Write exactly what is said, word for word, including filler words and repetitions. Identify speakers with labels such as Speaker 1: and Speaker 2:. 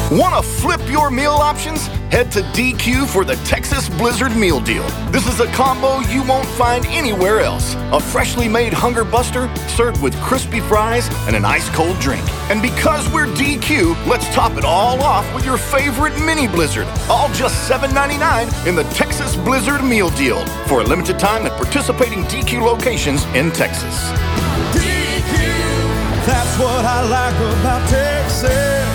Speaker 1: Want to flip your meal options? Head to D Q for the Texas Blizzard Meal Deal. This is a combo you won't find anywhere else. A freshly made Hunger Buster served with crispy fries and an ice-cold drink. And because we're D Q, let's top it all off with your favorite mini Blizzard. All just seven ninety-nine in the Texas Blizzard Meal Deal for a limited time at participating D Q locations in Texas.
Speaker 2: D Q, that's what I like about Texas.